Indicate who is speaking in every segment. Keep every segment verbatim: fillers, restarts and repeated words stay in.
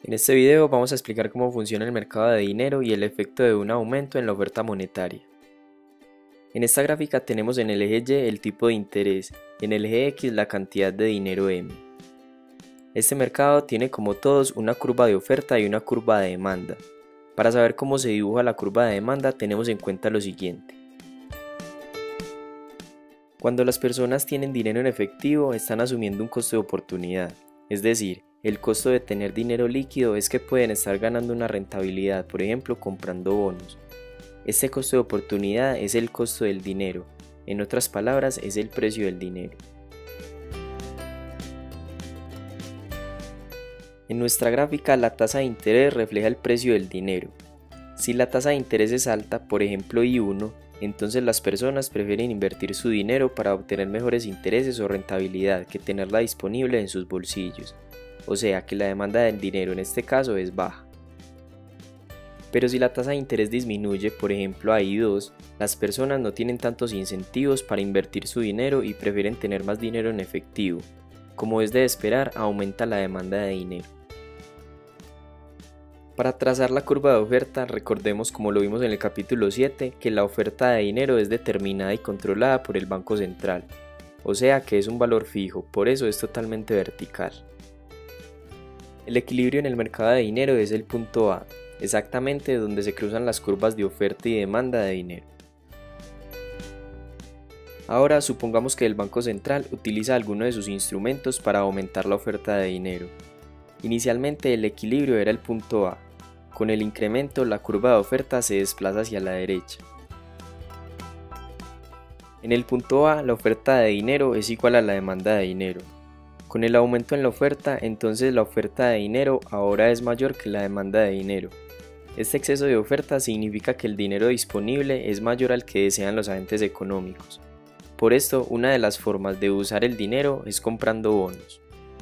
Speaker 1: En este video vamos a explicar cómo funciona el mercado de dinero y el efecto de un aumento en la oferta monetaria. En esta gráfica tenemos en el eje Y el tipo de interés y en el eje X la cantidad de dinero M. Este mercado tiene como todos una curva de oferta y una curva de demanda. Para saber cómo se dibuja la curva de demanda tenemos en cuenta lo siguiente. Cuando las personas tienen dinero en efectivo están asumiendo un costo de oportunidad, es decir, el costo de tener dinero líquido es que pueden estar ganando una rentabilidad, por ejemplo comprando bonos. Este costo de oportunidad es el costo del dinero, en otras palabras es el precio del dinero. En nuestra gráfica la tasa de interés refleja el precio del dinero. Si la tasa de interés es alta, por ejemplo I uno, entonces las personas prefieren invertir su dinero para obtener mejores intereses o rentabilidad que tenerla disponible en sus bolsillos, o sea que la demanda del dinero en este caso es baja. Pero si la tasa de interés disminuye, por ejemplo a I dos, las personas no tienen tantos incentivos para invertir su dinero y prefieren tener más dinero en efectivo. Como es de esperar, aumenta la demanda de dinero. Para trazar la curva de oferta, recordemos como lo vimos en el capítulo siete, que la oferta de dinero es determinada y controlada por el Banco Central, o sea que es un valor fijo, por eso es totalmente vertical. El equilibrio en el mercado de dinero es el punto A, exactamente donde se cruzan las curvas de oferta y demanda de dinero. Ahora supongamos que el Banco Central utiliza alguno de sus instrumentos para aumentar la oferta de dinero. Inicialmente el equilibrio era el punto A. Con el incremento la curva de oferta se desplaza hacia la derecha. En el punto A la oferta de dinero es igual a la demanda de dinero. Con el aumento en la oferta, entonces la oferta de dinero ahora es mayor que la demanda de dinero. Este exceso de oferta significa que el dinero disponible es mayor al que desean los agentes económicos. Por esto, una de las formas de usar el dinero es comprando bonos.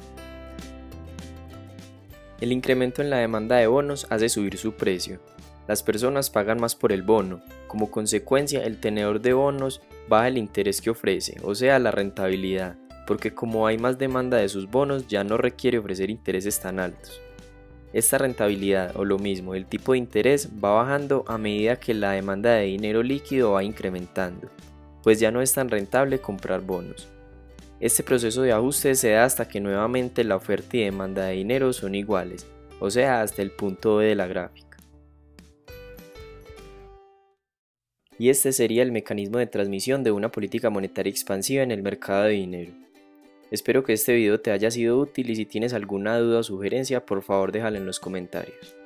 Speaker 1: El incremento en la demanda de bonos hace subir su precio. Las personas pagan más por el bono. Como consecuencia, el tenedor de bonos baja el interés que ofrece, o sea, la rentabilidad, porque como hay más demanda de sus bonos, ya no requiere ofrecer intereses tan altos. Esta rentabilidad, o lo mismo, el tipo de interés va bajando a medida que la demanda de dinero líquido va incrementando, pues ya no es tan rentable comprar bonos. Este proceso de ajuste se da hasta que nuevamente la oferta y demanda de dinero son iguales, o sea hasta el punto B de la gráfica. Y este sería el mecanismo de transmisión de una política monetaria expansiva en el mercado de dinero. Espero que este video te haya sido útil y si tienes alguna duda o sugerencia por favor déjala en los comentarios.